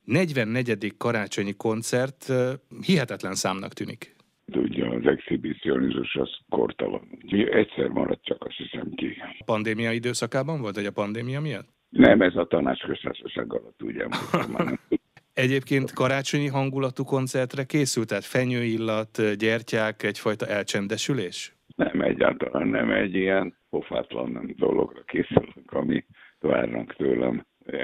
44. karácsonyi koncert hihetetlen számnak tűnik. Ugye az exhibicionizmus az kortalan. Egyszer maradt csak, azt hiszem ki. A pandémia időszakában volt, vagy a pandémia miatt? Nem, ez a tanácsköztársaság alatt, ugye. Egyébként karácsonyi hangulatú koncertre készült, tehát fenyőillat, gyertyák, egyfajta elcsendesülés? Nem, egyáltalán nem egy ilyen pofátlan dologra készülünk, ami várnak tőlem.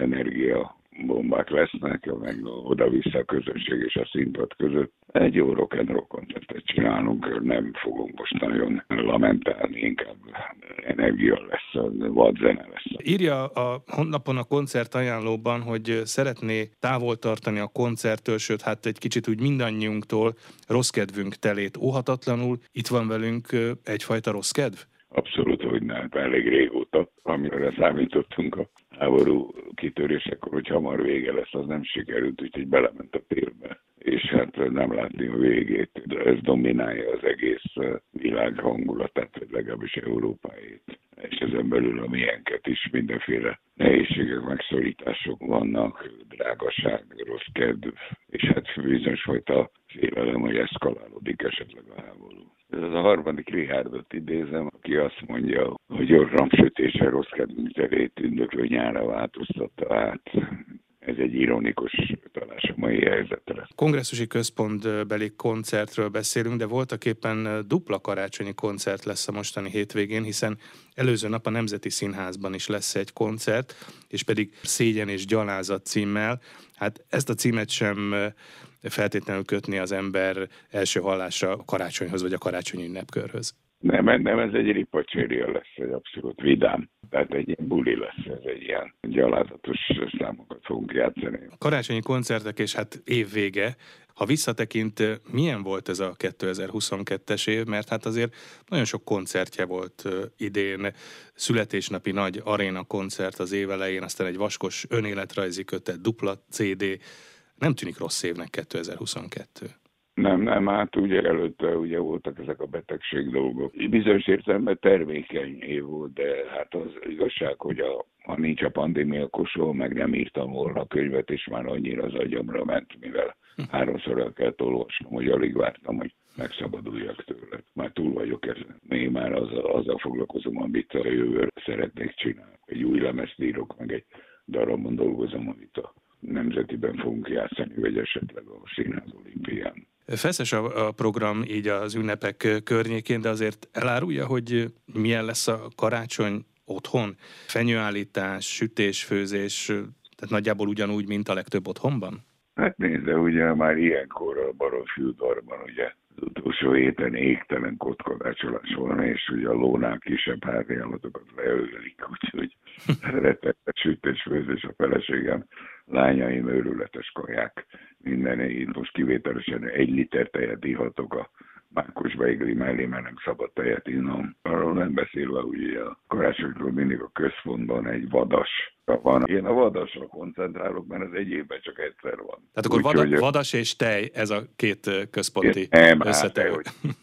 Energiabombák lesznek, meg oda-vissza a közönség és a színpad között. Egy jó rock and roll koncertet csinálunk, nem fogunk most nagyon lamentálni, inkább energia lesz, vad zene lesz. Írja a honlapon a koncert ajánlóban, hogy szeretné távol tartani a koncerttől, sőt, hát egy kicsit úgy mindannyiunktól rossz kedvünk telét óhatatlanul. Itt van velünk egyfajta rossz kedv? Abszolút, hogy nem. Elég régóta, amire számítottunk a háború kitörésekor, hogy hamar vége lesz, az nem sikerült, úgyhogy belement a télbe. És hát nem látni a végét. De ez dominálja az egész világ hangulatát, vagy legalábbis Európáét. És ezen belül a miénket is mindenféle nehézségek, megszorítások vannak, drágaság, rossz kedv, és hát bizonyos fajta félelem, hogy eszkalálódik esetleg a háború. Ez az a harmadik Richardot idézem, aki azt mondja, hogy ramsütése rossz kedvünket tündöklő nyára változtatta át. Ez egy ironikus talás a mai helyzetre. Kongresszusi központbeli koncertről beszélünk, de voltaképpen dupla karácsonyi koncert lesz a mostani hétvégén, hiszen előző nap a Nemzeti Színházban is lesz egy koncert, és pedig Szégyen és gyalázat címmel. Hát ezt a címet sem feltétlenül kötni az ember első hallásra a karácsonyhoz, vagy a karácsonyi ünnepkörhöz. Nem, ez egy ripacséria lesz, egy abszolút vidám. Tehát egy ilyen buli lesz, ez egy ilyen gyalázatos számokat fogunk játszani. A karácsonyi koncertek és hát évvége, ha visszatekint, milyen volt ez a 2022-es év? Mert hát azért nagyon sok koncertje volt idén, születésnapi nagy aréna koncert az év elején, aztán egy vaskos önéletrajzi kötet, dupla CD. Nem tűnik rossz évnek 2022. Nem, hát ugye előtte ugye voltak ezek a betegség dolgok. Bizonyos értelemben termékeny év volt, de hát az igazság, hogy ha nincs a pandémia, akkor soha meg nem írtam volna a könyvet, és már annyira az agyamra ment, mivel 3-szor el kellett olvasnom, hogy alig vártam, hogy megszabaduljak tőle. Már túl vagyok ezen. Én már azzal foglalkozom, amit a jövőre szeretnék csinálni. Egy új lemezt írok, meg egy darabon dolgozom, amit a Nemzetiben fogunk játszani, vagy esetleg a Színház olimpián. Feszes a program így az ünnepek környékén, de azért elárulja, hogy milyen lesz a karácsony otthon? Fenyőállítás, sütés, főzés, tehát nagyjából ugyanúgy, mint a legtöbb otthonban? Hát nézd, de ugye már ilyenkor a Baromfiudvarban ugye az utolsó héten égtelen kotkodácsolás van, és ugye a lónál kisebb háziállatokat leölik, úgyhogy rettenetes sütés-főzés a feleségem, lányaim őrületes kaják, minden, most kivételesen 1 liter tejet ihatok a mákos beigli mellé, mert nem szabad tejet innom. Arról nem beszélve, ugye a karácsonykor mindig a központban egy vadas van. Én a vadasra koncentrálok, mert az egy évben csak egyszer van. Tehát akkor vadas és tej, ez a két központi összetevő.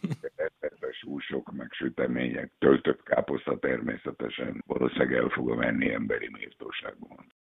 Húsok, meg sütemények, töltött káposzta természetesen. Valószínűleg el fogom enni emberi méltóságban.